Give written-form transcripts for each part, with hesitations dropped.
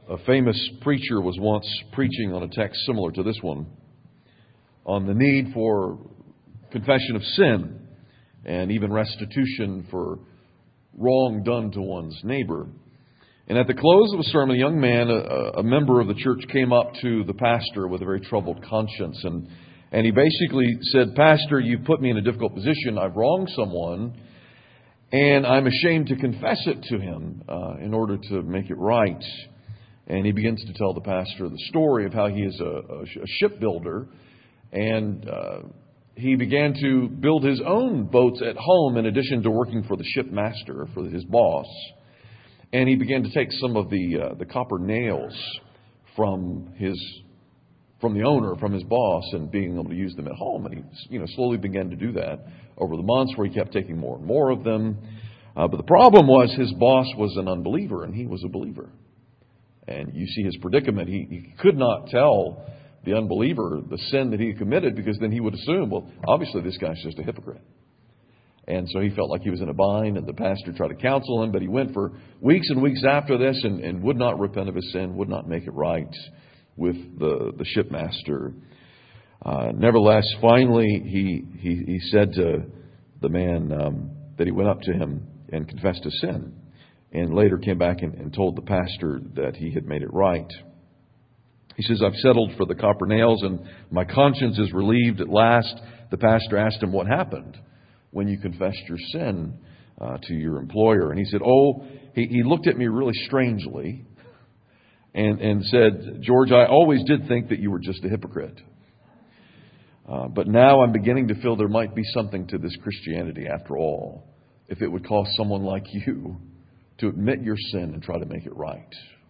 A famous preacher was once preaching on a text similar to this one on the need for confession of sin and even restitution for wrong done to one's neighbor. And at the close of a sermon, a young man, a member of the church, came up to the pastor with a very troubled conscience. And he basically said, "Pastor, you put me in a difficult position. I've wronged someone, and I'm ashamed to confess it to him in order to make it right." And he begins to tell the pastor the story of how he is a shipbuilder, and he began to build his own boats at home in addition to working for the shipmaster, for his boss. And he began to take some of the copper nails from the owner, from his boss, and being able to use them at home. And he slowly began to do that over the months, where he kept taking more and more of them. But the problem was his boss was an unbeliever and he was a believer. And you see his predicament. He could not tell the unbeliever the sin that he had committed, because then he would assume, well, obviously this guy's just a hypocrite. And so he felt like he was in a bind, and the pastor tried to counsel him, but he went for weeks and weeks after this and would not repent of his sin, would not make it right with the shipmaster. Nevertheless, finally, he said to the man that he went up to him and confessed his sin, and later came back and told the pastor that he had made it right. He says, "I've settled for the copper nails and my conscience is relieved at last." The pastor asked him, "What happened when you confessed your sin to your employer?" And he said, he looked at me really strangely and said, "George, I always did think that you were just a hypocrite. But now I'm beginning to feel there might be something to this Christianity after all, if it would cause someone like you to admit your sin and try to make it right."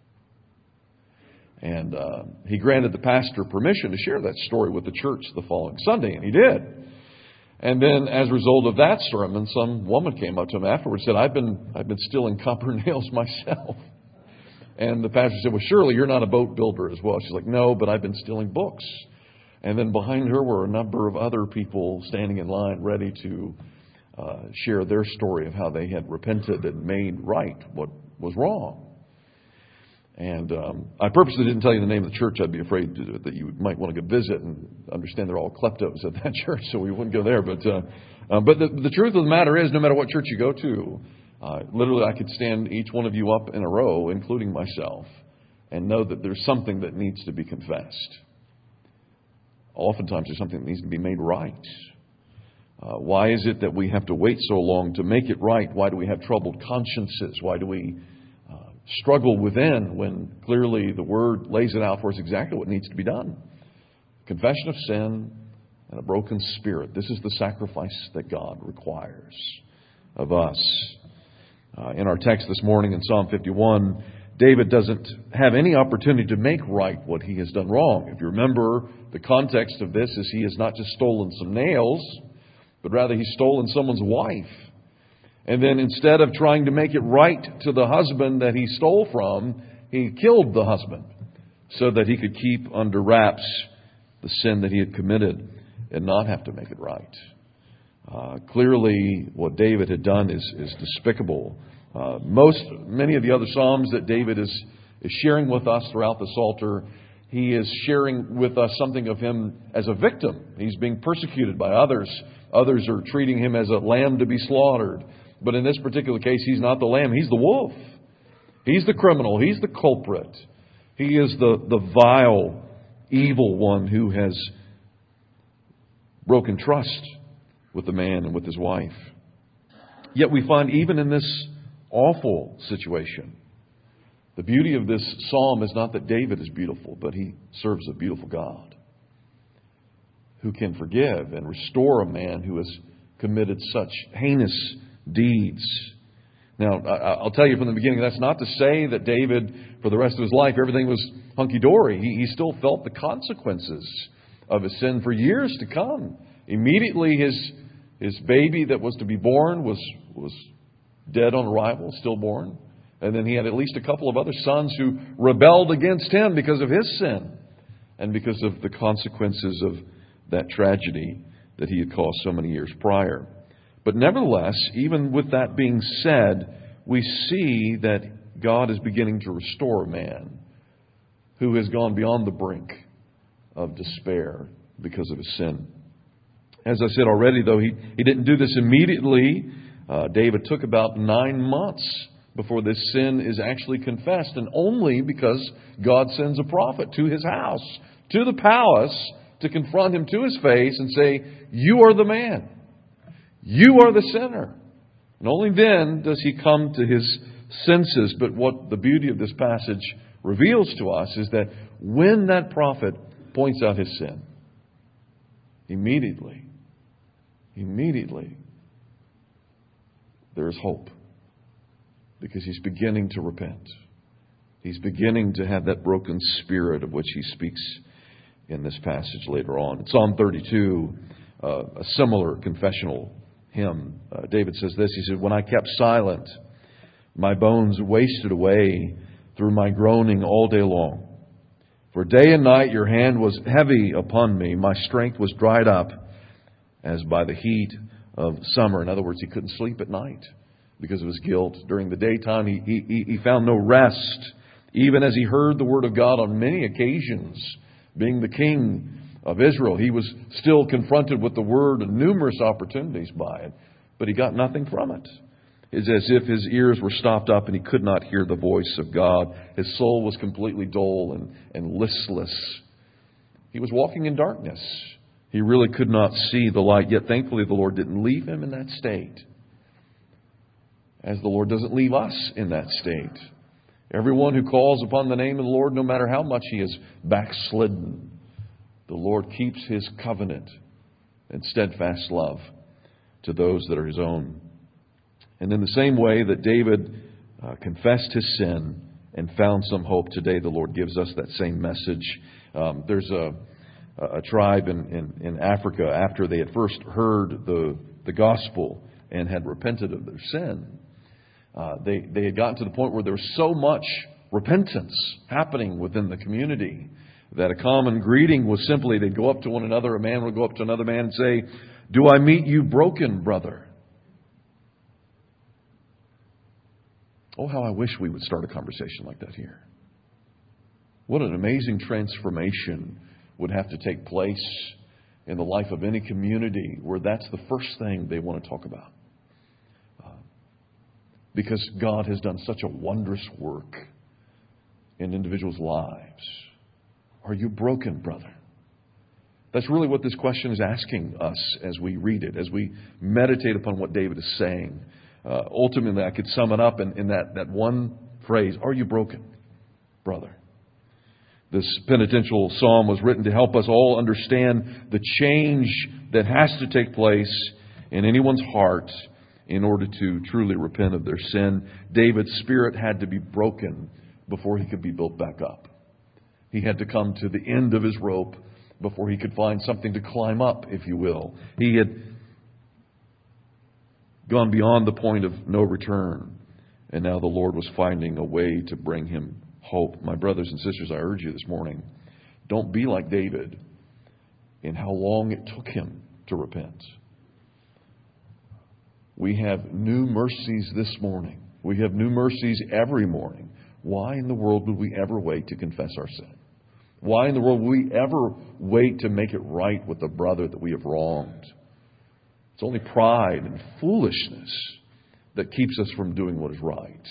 And he granted the pastor permission to share that story with the church the following Sunday, and he did. And then, as a result of that sermon, some woman came up to him afterwards and said, I've been stealing copper nails myself. And the pastor said, "Well, surely you're not a boat builder as well." She's like, "No, but I've been stealing books." And then behind her were a number of other people standing in line, ready to share their story of how they had repented and made right what was wrong. And I purposely didn't tell you the name of the church. I'd be afraid that you might want to go visit and understand they're all kleptos at that church, so we wouldn't go there. But the truth of the matter is, no matter what church you go to, literally I could stand each one of you up in a row, including myself, and know that there's something that needs to be confessed. Oftentimes there's something that needs to be made right. Why is it that we have to wait so long to make it right? Why do we have troubled consciences? Why do we struggle within when clearly the Word lays it out for us exactly what needs to be done? Confession of sin and a broken spirit. This is the sacrifice that God requires of us. In our text this morning in Psalm 51, David doesn't have any opportunity to make right what he has done wrong. If you remember, the context of this is he has not just stolen some nails, but rather he's stolen someone's wife. And then instead of trying to make it right to the husband that he stole from, he killed the husband so that he could keep under wraps the sin that he had committed and not have to make it right. Clearly, what David had done is despicable. Many of the other Psalms that David is sharing with us throughout the Psalter, he is sharing with us something of him as a victim. He's being persecuted by others. Others are treating him as a lamb to be slaughtered. But in this particular case, he's not the lamb. He's the wolf. He's the criminal. He's the culprit. He is the vile, evil one who has broken trust with the man and with his wife. Yet we find even in this awful situation, the beauty of this psalm is not that David is beautiful, but he serves a beautiful God who can forgive and restore a man who has committed such heinous deeds. Now, I'll tell you from the beginning, that's not to say that David, for the rest of his life, everything was hunky-dory. He still felt the consequences of his sin for years to come. Immediately, his baby that was to be born was dead on arrival, stillborn. And then he had at least a couple of other sons who rebelled against him because of his sin and because of the consequences of that tragedy that he had caused so many years prior. But nevertheless, even with that being said, we see that God is beginning to restore man who has gone beyond the brink of despair because of his sin. As I said already, though, he didn't do this immediately. David took about 9 months before this sin is actually confessed, and only because God sends a prophet to his house, to the palace, to confront him to his face and say, "You are the man. You are the sinner." And only then does he come to his senses. But what the beauty of this passage reveals to us is that when that prophet points out his sin, immediately, there is hope. Because he's beginning to repent. He's beginning to have that broken spirit of which he speaks in this passage later on. In Psalm 32, a similar confessional hymn, David says this. He said, "When I kept silent, my bones wasted away through my groaning all day long. For day and night your hand was heavy upon me. My strength was dried up as by the heat of summer." In other words, he couldn't sleep at night because of his guilt. During the daytime, he found no rest, even as he heard the word of God on many occasions. Being the king of Israel, he was still confronted with the word and numerous opportunities by it, but he got nothing from it. It's as if his ears were stopped up and he could not hear the voice of God. His soul was completely dull and listless. He was walking in darkness. He really could not see the light, yet thankfully the Lord didn't leave him in that state. As the Lord doesn't leave us in that state. Everyone who calls upon the name of the Lord, no matter how much he is backslidden, the Lord keeps his covenant and steadfast love to those that are his own. And in the same way that David confessed his sin and found some hope, today the Lord gives us that same message. There's a tribe in Africa, after they had first heard the gospel and had repented of their sin. They had gotten to the point where there was so much repentance happening within the community that a common greeting was simply they'd go up to one another. A man would go up to another man and say, "Do I meet you broken, brother?" Oh, how I wish we would start a conversation like that here. What an amazing transformation would have to take place in the life of any community where that's the first thing they want to talk about. Because God has done such a wondrous work in individuals' lives. Are you broken, brother? That's really what this question is asking us as we read it, as we meditate upon what David is saying. Ultimately, I could sum it up in that one phrase, "Are you broken, brother?" This penitential psalm was written to help us all understand the change that has to take place in anyone's heart in order to truly repent of their sin. David's spirit had to be broken before he could be built back up. He had to come to the end of his rope before he could find something to climb up, if you will. He had gone beyond the point of no return, and now the Lord was finding a way to bring him hope. My brothers and sisters, I urge you this morning, don't be like David in how long it took him to repent. We have new mercies this morning. We have new mercies every morning. Why in the world would we ever wait to confess our sin? Why in the world would we ever wait to make it right with the brother that we have wronged? It's only pride and foolishness that keeps us from doing what is right.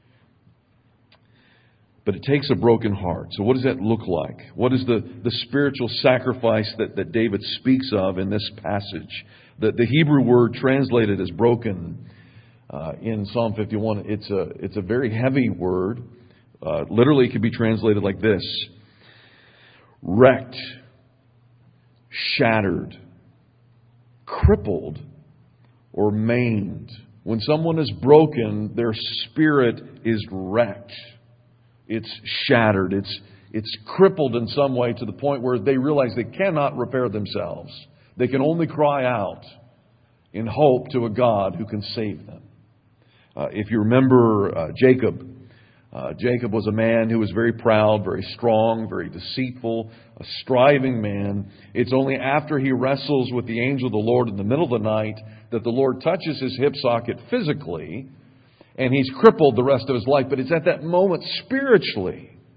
But it takes a broken heart. So what does that look like? What is the spiritual sacrifice that David speaks of in this passage? The Hebrew word translated as broken in Psalm 51, it's a very heavy word. Literally, it could be translated like this: wrecked, shattered, crippled, or maimed. When someone is broken, their spirit is wrecked. It's shattered. It's crippled in some way to the point where they realize they cannot repair themselves. They can only cry out in hope to a God who can save them. If you remember Jacob, Jacob was a man who was very proud, very strong, very deceitful, a striving man. It's only after he wrestles with the angel of the Lord in the middle of the night that the Lord touches his hip socket physically, and he's crippled the rest of his life. But it's at that moment spiritually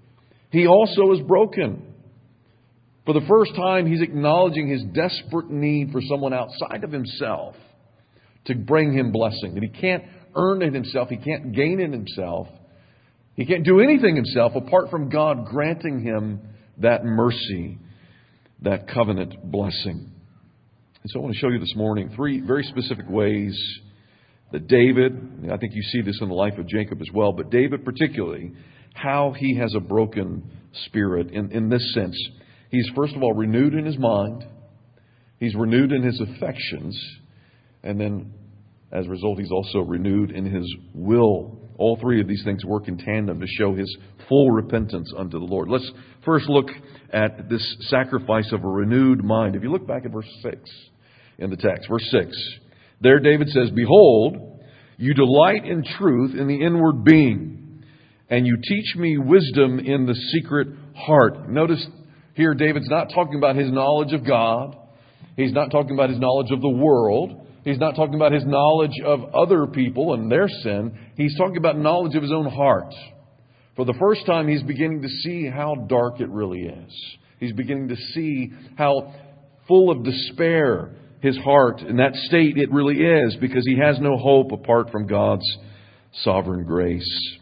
He also is broken. For the first time, he's acknowledging his desperate need for someone outside of himself to bring him blessing. That he can't earn it himself. He can't gain it himself. He can't do anything himself apart from God granting him that mercy, that covenant blessing. And so I want to show you this morning 3 very specific ways that David, I think you see this in the life of Jacob as well, but David particularly, how he has a broken spirit in this sense. He's first of all renewed in his mind. He's renewed in his affections. And then as a result, he's also renewed in his will. All 3 of these things work in tandem to show his full repentance unto the Lord. Let's first look at this sacrifice of a renewed mind. If you look back at verse 6 in the text, verse 6, there David says, "Behold, you delight in truth in the inward being, and you teach me wisdom in the secret heart." Notice here David's not talking about his knowledge of God. He's not talking about his knowledge of the world. He's not talking about his knowledge of other people and their sin. He's talking about knowledge of his own heart. For the first time, he's beginning to see how dark it really is. He's beginning to see how full of despair his heart, in that state it really is, because he has no hope apart from God's sovereign grace.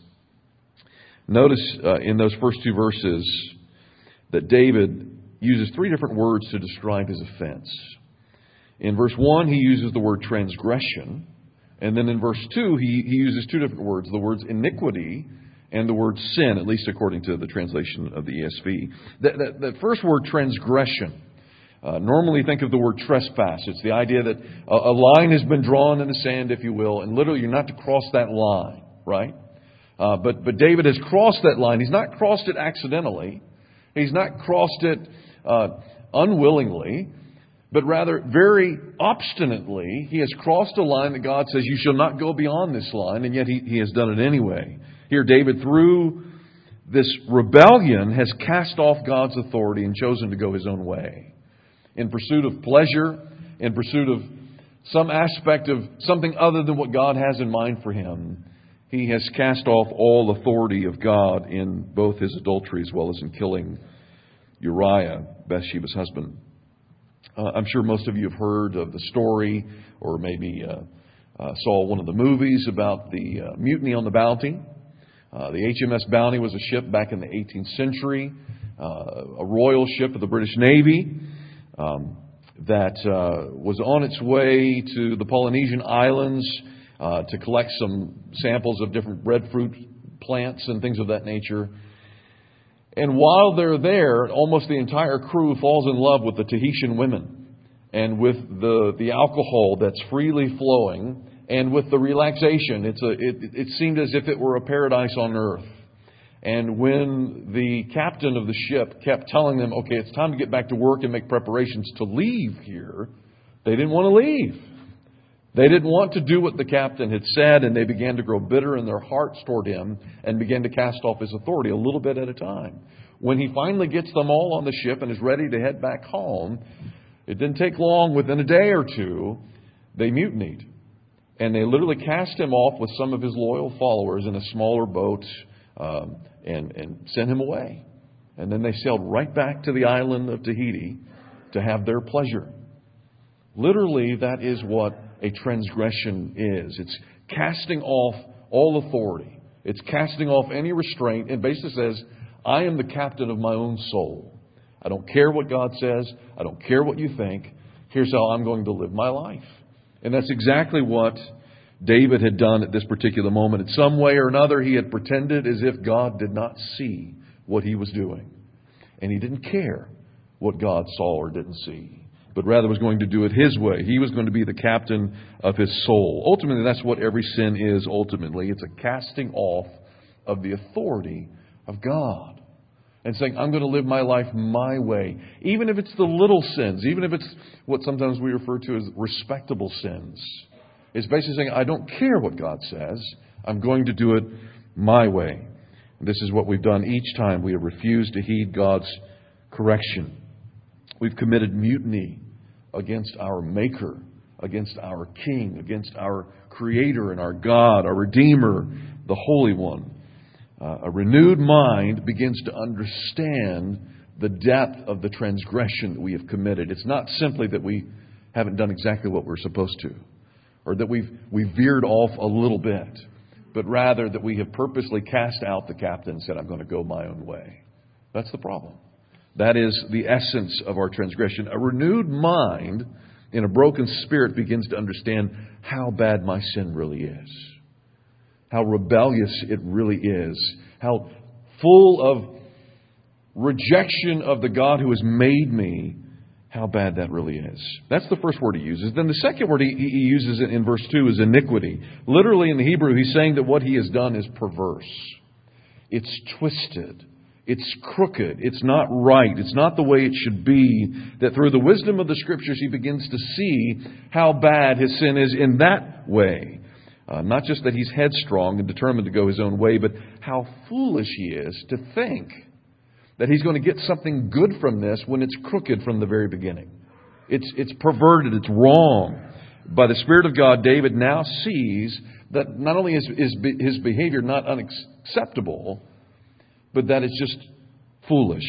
Notice in those first 2 verses that David uses 3 different words to describe his offense. In verse 1, he uses the word transgression. And then in verse 2, he uses 2 different words, the words iniquity and the word sin, at least according to the translation of the ESV. That first word, transgression, normally think of the word trespass. It's the idea that a line has been drawn in the sand, if you will, and literally you're not to cross that line, right? But David has crossed that line. He's not crossed it accidentally. He's not crossed it unwillingly, but rather very obstinately. He has crossed a line that God says, you shall not go beyond this line, and yet he has done it anyway. Here, David, through this rebellion, has cast off God's authority and chosen to go his own way. In pursuit of pleasure, in pursuit of some aspect of something other than what God has in mind for him, he has cast off all authority of God in both his adultery as well as in killing Uriah, Bathsheba's husband. I'm sure most of you have heard of the story, or maybe saw one of the movies about the mutiny on the Bounty. The HMS Bounty was a ship back in the 18th century, a royal ship of the British Navy that was on its way to the Polynesian Islands to collect some samples of different breadfruit plants and things of that nature. And while they're there, almost the entire crew falls in love with the Tahitian women and with the alcohol that's freely flowing and with the relaxation. It seemed as if it were a paradise on earth. And when the captain of the ship kept telling them, okay, it's time to get back to work and make preparations to leave here, they didn't want to leave. They didn't want to do what the captain had said, and they began to grow bitter in their hearts toward him and began to cast off his authority a little bit at a time. When he finally gets them all on the ship and is ready to head back home, it didn't take long. Within a day or 2, they mutinied. And they literally cast him off with some of his loyal followers in a smaller boat and sent him away. And then they sailed right back to the island of Tahiti to have their pleasure. Literally, that is what a transgression is. It's casting off all authority. It's casting off any restraint. It basically says, I am the captain of my own soul. I don't care what God says. I don't care what you think. Here's how I'm going to live my life. And that's exactly what David had done at this particular moment. In some way or another, he had pretended as if God did not see what he was doing. And he didn't care what God saw or didn't see, but rather was going to do it his way. He was going to be the captain of his soul. Ultimately, that's what every sin is ultimately. It's a casting off of the authority of God and saying, I'm going to live my life my way. Even if it's the little sins, even if it's what sometimes we refer to as respectable sins. It's basically saying, I don't care what God says. I'm going to do it my way. And this is what we've done each time we have refused to heed God's correction. We've committed mutiny against our Maker, against our King, against our Creator and our God, our Redeemer, the Holy One. A renewed mind begins to understand the depth of the transgression that we have committed. It's not simply that we haven't done exactly what we're supposed to, or that we've veered off a little bit, but rather that we have purposely cast out the captain and said, I'm going to go my own way. That's the problem. That is the essence of our transgression. A renewed mind in a broken spirit begins to understand how bad my sin really is, how rebellious it really is, how full of rejection of the God who has made me, how bad that really is. That's the first word he uses. Then the second word he uses in verse 2 is iniquity. Literally in the Hebrew, he's saying that what he has done is perverse. It's twisted. It's crooked. It's not right. It's not the way it should be. That through the wisdom of the Scriptures, he begins to see how bad his sin is in that way. Not just that he's headstrong and determined to go his own way, but how foolish he is to think that he's going to get something good from this when it's crooked from the very beginning. It's perverted. It's wrong. By the Spirit of God, David now sees that not only is his behavior not unacceptable, but that it's just foolish.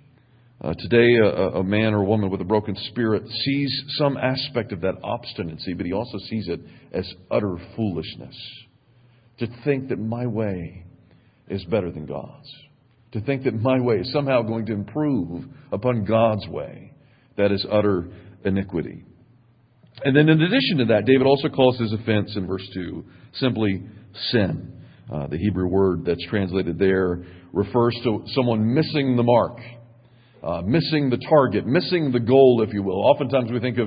Today, a man or woman with a broken spirit sees some aspect of that obstinacy, but he also sees it as utter foolishness. To think that my way is better than God's. To think that my way is somehow going to improve upon God's way. That is utter iniquity. And then in addition to that, David also calls his offense in verse 2 simply sin. The Hebrew word that's translated there refers to someone missing the mark, missing the target, missing the goal, if you will. Oftentimes we think of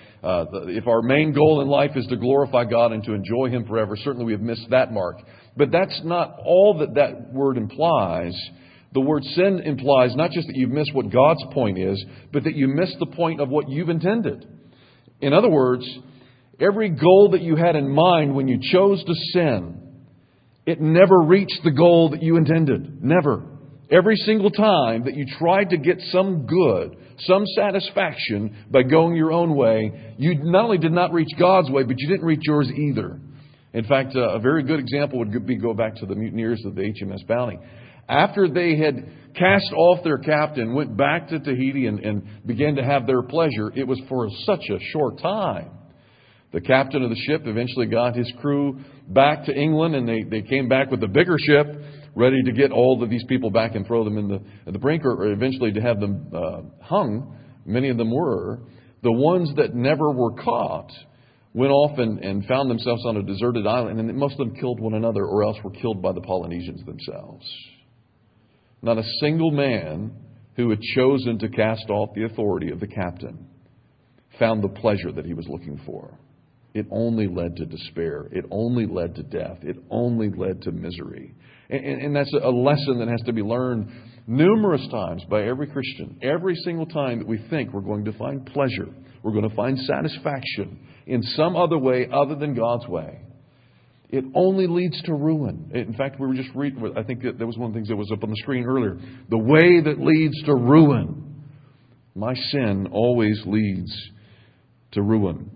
if our main goal in life is to glorify God and to enjoy Him forever, certainly we have missed that mark. But that's not all that word implies. The word sin implies not just that you've missed what God's point is, but that you missed the point of what you've intended. In other words, every goal that you had in mind when you chose to sin, it never reached the goal that you intended. Never. Every single time that you tried to get some good, some satisfaction by going your own way, you not only did not reach God's way, but you didn't reach yours either. In fact, a very good example would be go back to the mutineers of the HMS Bounty. After they had cast off their captain, went back to Tahiti and began to have their pleasure, it was for such a short time. The captain of the ship eventually got his crew back to England, and they came back with a bigger ship, ready to get all of these people back and throw them in the brink, or eventually to have them hung. Many of them were. The ones that never were caught went off and found themselves on a deserted island, and most of them killed one another or else were killed by the Polynesians themselves. Not a single man who had chosen to cast off the authority of the captain found the pleasure that he was looking for. It only led to despair. It only led to death. It only led to misery. And that's a lesson that has to be learned numerous times by every Christian. Every single time that we think we're going to find pleasure, we're going to find satisfaction in some other way other than God's way, it only leads to ruin. In fact, we were just reading, I think that was one of the things that was up on the screen earlier. The way that leads to ruin. My sin always leads to ruin.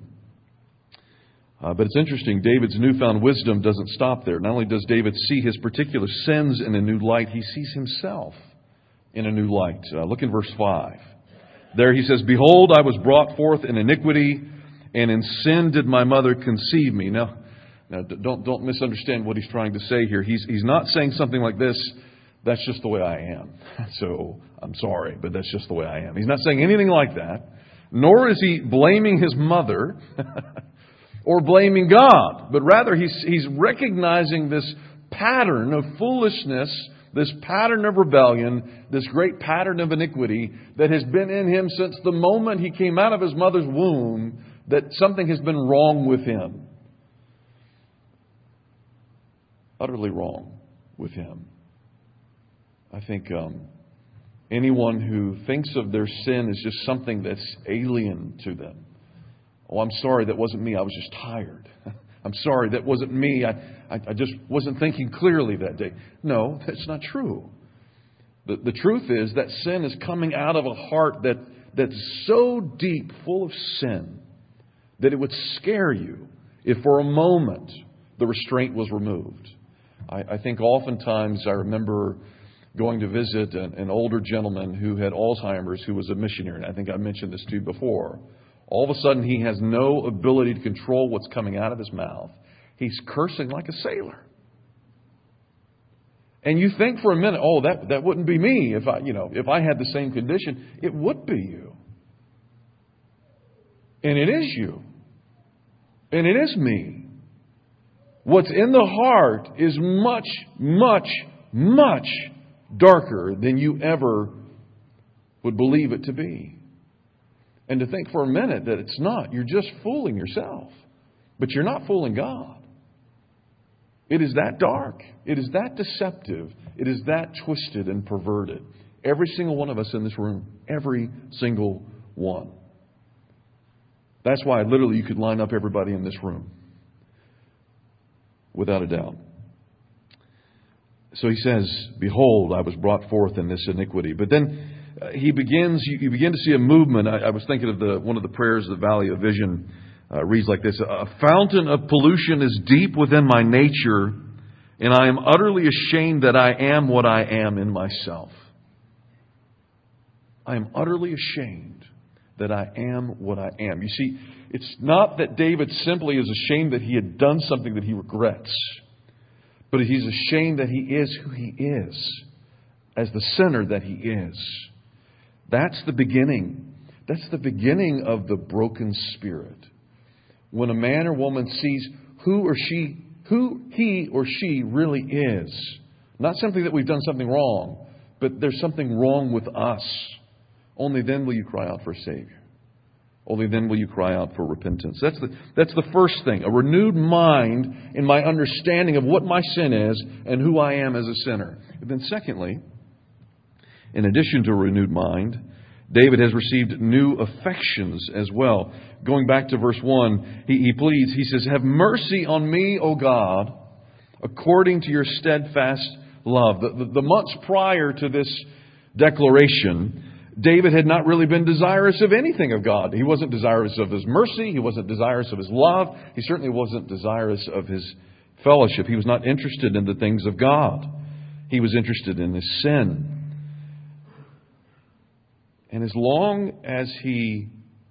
But it's interesting, David's newfound wisdom doesn't stop there. Not only does David see his particular sins in a new light, he sees himself in a new light. Look in verse 5. There he says, "Behold, I was brought forth in iniquity, and in sin did my mother conceive me." Now don't misunderstand what he's trying to say here. He's not saying something like this, "That's just the way I am. So I'm sorry, but that's just the way I am." He's not saying anything like that. Nor is he blaming his mother or blaming God, but rather he's recognizing this pattern of foolishness, this pattern of rebellion, this great pattern of iniquity that has been in him since the moment he came out of his mother's womb, that something has been wrong with him. Utterly wrong with him. I think anyone who thinks of their sin as just something that's alien to them. "Oh, I'm sorry, that wasn't me. I was just tired. I'm sorry, that wasn't me. I just wasn't thinking clearly that day." No, that's not true. The truth is that sin is coming out of a heart that's so deep, full of sin, that it would scare you if for a moment the restraint was removed. I think oftentimes I remember going to visit an older gentleman who had Alzheimer's, who was a missionary. And I think I mentioned this to you before. All of a sudden, he has no ability to control what's coming out of his mouth. He's cursing like a sailor. And you think for a minute, oh, that wouldn't be me if I had the same condition. It would be you. And it is you. And it is me. What's in the heart is much, much, much darker than you ever would believe it to be. And to think for a minute that it's not, you're just fooling yourself. But you're not fooling God. It is that dark. It is that deceptive. It is that twisted and perverted. Every single one of us in this room. Every single one. That's why literally you could line up everybody in this room. Without a doubt. So he says, behold, I was brought forth in this iniquity. But then you begin to see a movement. I was thinking of one of the prayers of the Valley of Vision. Reads like this: a fountain of pollution is deep within my nature, and I am utterly ashamed that I am what I am in myself. I am utterly ashamed that I am what I am. You see, it's not that David simply is ashamed that he had done something that he regrets, but he's ashamed that he is who he is, as the sinner that he is. That's the beginning. That's the beginning of the broken spirit. When a man or woman sees who he or she really is. Not simply that we've done something wrong, but there's something wrong with us. Only then will you cry out for a Savior. Only then will you cry out for repentance. That's the first thing. A renewed mind in my understanding of what my sin is and who I am as a sinner. And then secondly, in addition to a renewed mind, David has received new affections as well. Going back to verse 1, he pleads, he says, have mercy on me, O God, according to your steadfast love. The months prior to this declaration, David had not really been desirous of anything of God. He wasn't desirous of His mercy. He wasn't desirous of His love. He certainly wasn't desirous of His fellowship. He was not interested in the things of God. He was interested in his sin. And as long as he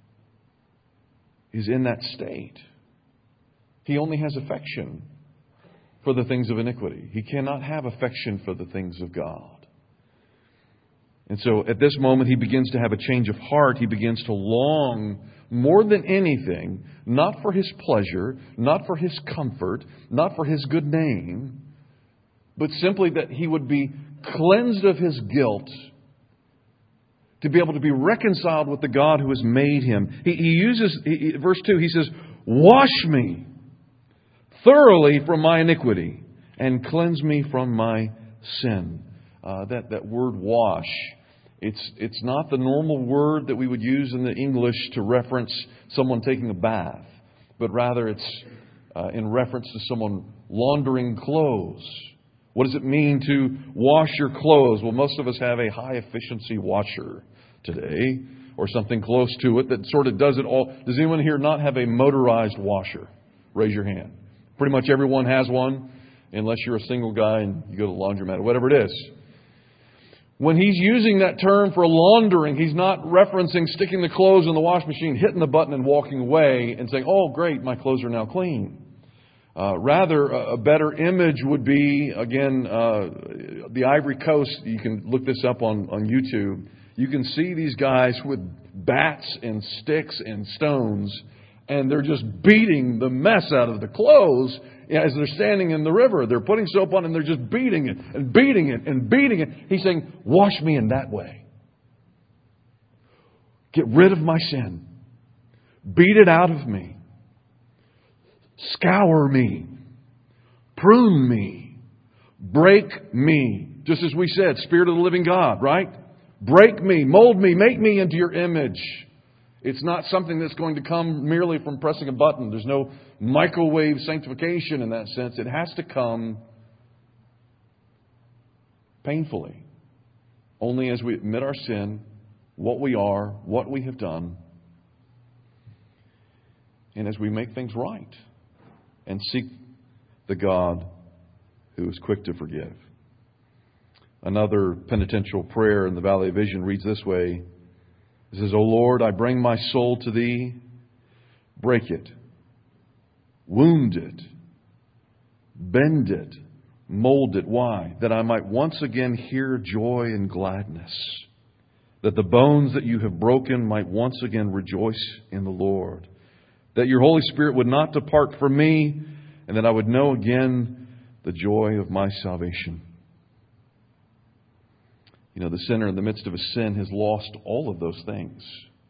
is in that state, he only has affection for the things of iniquity. He cannot have affection for the things of God. And so at this moment, he begins to have a change of heart. He begins to long more than anything, not for his pleasure, not for his comfort, not for his good name, but simply that he would be cleansed of his guilt, to be able to be reconciled with the God who has made him. Verse 2, he says, wash me thoroughly from my iniquity and cleanse me from my sin. That word wash, it's not the normal word that we would use in the English to reference someone taking a bath, but rather it's in reference to someone laundering clothes. What does it mean to wash your clothes? Well, most of us have a high efficiency washer today, or something close to it that sort of does it all. Does anyone here not have a motorized washer? Raise your hand. Pretty much everyone has one, unless you're a single guy and you go to the laundromat or whatever it is. When he's using that term for laundering, he's not referencing sticking the clothes in the wash machine, hitting the button and walking away and saying, oh, great, my clothes are now clean. Rather, a better image would be, again, the Ivory Coast. You can look this up on YouTube. You can see these guys with bats and sticks and stones, and they're just beating the mess out of the clothes as they're standing in the river. They're putting soap on and they're just beating it and beating it and beating it. He's saying, wash me in that way. Get rid of my sin. Beat it out of me. Scour me. Prune me. Break me. Just as we said, Spirit of the living God, right? Break me, mold me, make me into your image. It's not something that's going to come merely from pressing a button. There's no microwave sanctification in that sense. It has to come painfully. Only as we admit our sin, what we are, what we have done, and as we make things right and seek the God who is quick to forgive. Another penitential prayer in the Valley of Vision reads this way. It says, O Lord, I bring my soul to Thee. Break it, wound it, bend it, mold it. Why? That I might once again hear joy and gladness. That the bones that You have broken might once again rejoice in the Lord. That Your Holy Spirit would not depart from me, and that I would know again the joy of my salvation. You know, the sinner in the midst of his sin has lost all of those things.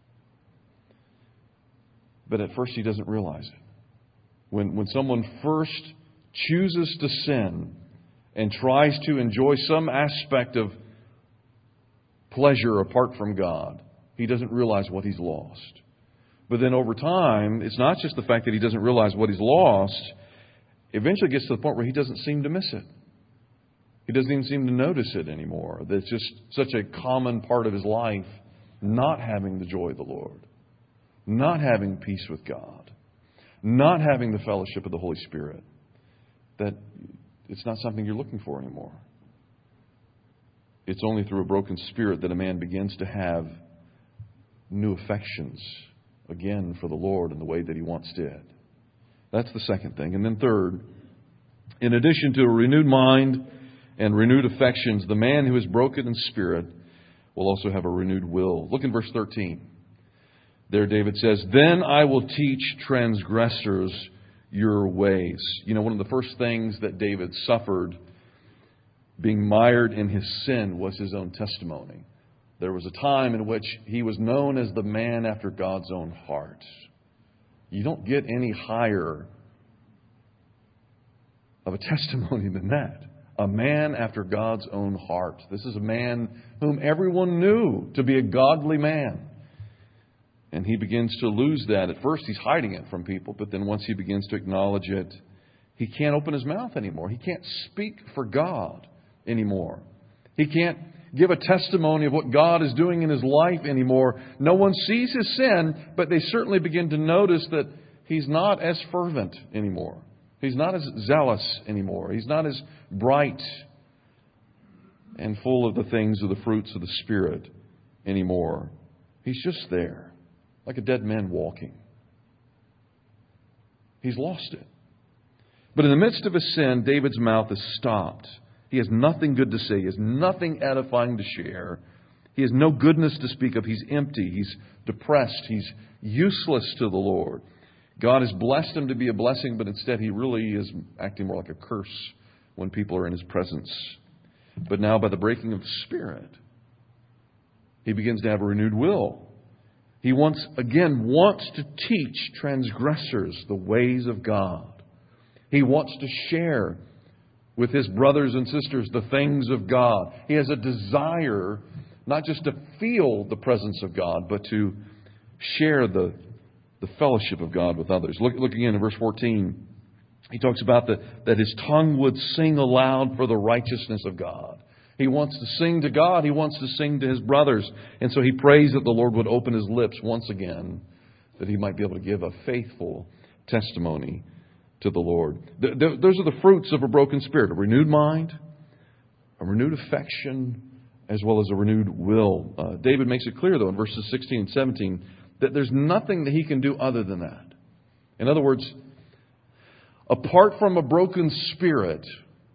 But at first he doesn't realize it. When someone first chooses to sin and tries to enjoy some aspect of pleasure apart from God, he doesn't realize what he's lost. But then over time, it's not just the fact that he doesn't realize what he's lost. Eventually gets to the point where he doesn't seem to miss it. He doesn't even seem to notice it anymore. That's just such a common part of his life, not having the joy of the Lord, not having peace with God, not having the fellowship of the Holy Spirit, that it's not something you're looking for anymore. It's only through a broken spirit that a man begins to have new affections again for the Lord in the way that he once did. That's the second thing. And then third, in addition to a renewed mind and renewed affections, the man who is broken in spirit will also have a renewed will. Look in verse 13. There David says, Then I will teach transgressors Your ways. You know, one of the first things that David suffered being mired in his sin was his own testimony. There was a time in which he was known as the man after God's own heart. You don't get any higher of a testimony than that. A man after God's own heart. This is a man whom everyone knew to be a godly man. And he begins to lose that. At first he's hiding it from people, but then once he begins to acknowledge it, he can't open his mouth anymore. He can't speak for God anymore. He can't give a testimony of what God is doing in his life anymore. No one sees his sin, but they certainly begin to notice that he's not as fervent anymore. He's not as zealous anymore. He's not as bright and full of the things of the fruits of the Spirit anymore. He's just there, like a dead man walking. He's lost it. But in the midst of his sin, David's mouth is stopped. He has nothing good to say. He has nothing edifying to share. He has no goodness to speak of. He's empty. He's depressed. He's useless to the Lord. God has blessed him to be a blessing, but instead he really is acting more like a curse when people are in his presence. But now by the breaking of the Spirit, he begins to have a renewed will. He once again wants to teach transgressors the ways of God. He wants to share with his brothers and sisters the things of God. He has a desire not just to feel the presence of God, but to share the fellowship of God with others. Look again in verse 14. He talks about that his tongue would sing aloud for the righteousness of God. He wants to sing to God. He wants to sing to his brothers. And so he prays that the Lord would open his lips once again, that he might be able to give a faithful testimony to the Lord. Those are the fruits of a broken spirit: a renewed mind, a renewed affection, as well as a renewed will. David makes it clear, though, in verses 16 and 17, that there's nothing that he can do other than that. In other words, apart from a broken spirit,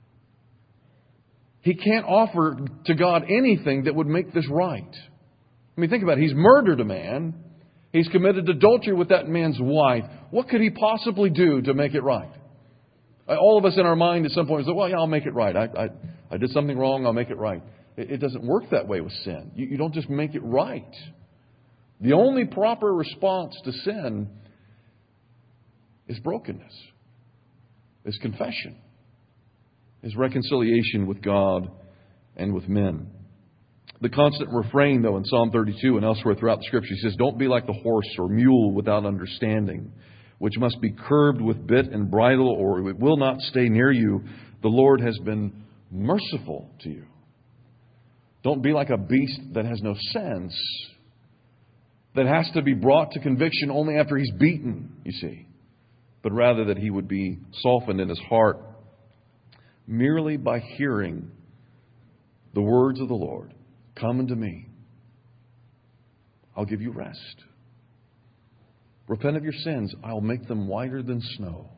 he can't offer to God anything that would make this right. I mean, think about it. He's murdered a man. He's committed adultery with that man's wife. What could he possibly do to make it right? All of us in our mind at some point say, well, yeah, I'll make it right. I did something wrong. I'll make it right. It doesn't work that way with sin. You don't just make it right. The only proper response to sin is brokenness, is confession, is reconciliation with God and with men. The constant refrain, though, in Psalm 32 and elsewhere throughout the Scripture, he says, don't be like the horse or mule without understanding, which must be curbed with bit and bridle, or it will not stay near you. The Lord has been merciful to you. Don't be like a beast that has no sense, that has to be brought to conviction only after he's beaten, you see. But rather that he would be softened in his heart merely by hearing the words of the Lord, come unto me, I'll give you rest. Repent of your sins, I'll make them whiter than snow.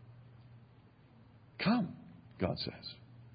Come, God says.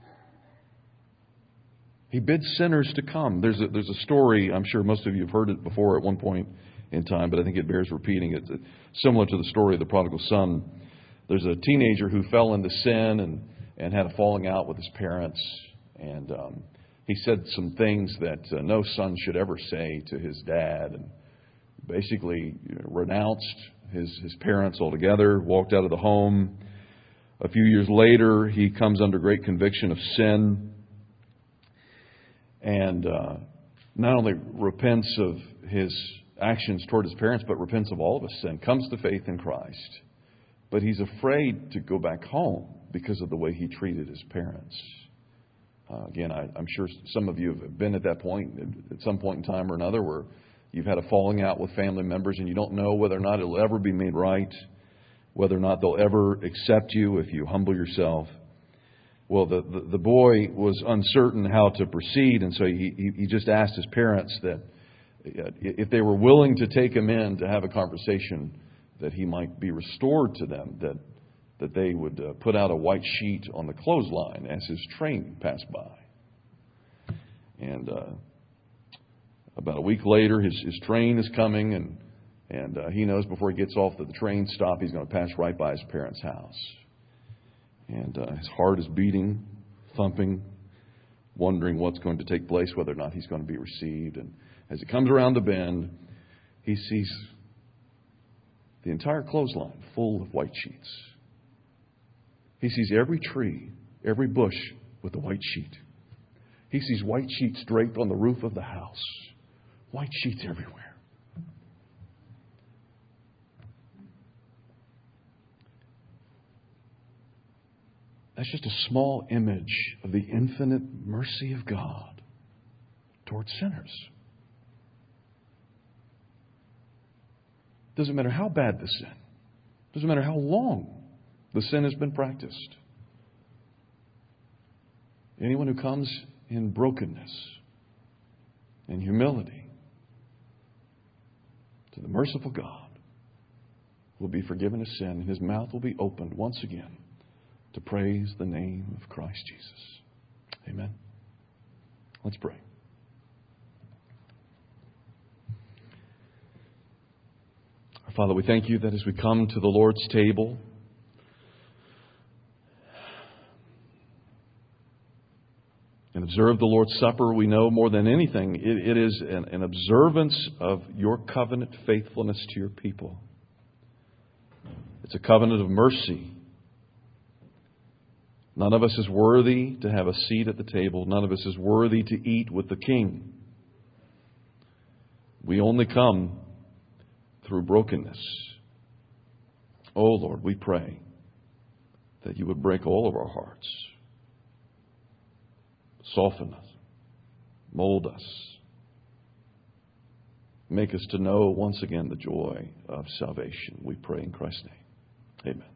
He bids sinners to come. There's a story, I'm sure most of you have heard it before at one point in time, but I think it bears repeating. It's similar to the story of the prodigal son. There's a teenager who fell into sin and had a falling out with his parents. And he said some things that no son should ever say to his dad. And basically renounced his parents altogether, walked out of the home. A few years later, he comes under great conviction of sin. And not only repents of his actions toward his parents, but repents of all of his sin, comes to faith in Christ. But he's afraid to go back home because of the way he treated his parents. Again, I'm sure some of you have been at that point, at some point in time or another, where you've had a falling out with family members and you don't know whether or not it'll ever be made right, whether or not they'll ever accept you if you humble yourself. Well, the boy was uncertain how to proceed, and so he just asked his parents that if they were willing to take him in to have a conversation, that he might be restored to them, that they would put out a white sheet on the clothesline as his train passed by. And about a week later, his train is coming, and he knows before he gets off the train stop, he's going to pass right by his parents' house. And his heart is beating, thumping, wondering what's going to take place, whether or not he's going to be received. And as he comes around the bend, he sees the entire clothesline full of white sheets. He sees every tree, every bush with a white sheet. He sees white sheets draped on the roof of the house. White sheets everywhere. That's just a small image of the infinite mercy of God towards sinners. Doesn't matter how bad the sin. Doesn't matter how long the sin has been practiced. Anyone who comes in brokenness and humility to the merciful God will be forgiven his sin, and his mouth will be opened once again to praise the name of Christ Jesus. Amen. Let's pray. Our Father, we thank you that as we come to the Lord's table, and observe the Lord's Supper, we know more than anything, it is an observance of your covenant faithfulness to your people. It's a covenant of mercy. None of us is worthy to have a seat at the table. None of us is worthy to eat with the King. We only come through brokenness. Oh Lord, we pray that you would break all of our hearts. Soften us. Mold us. Make us to know once again the joy of salvation. We pray in Christ's name. Amen.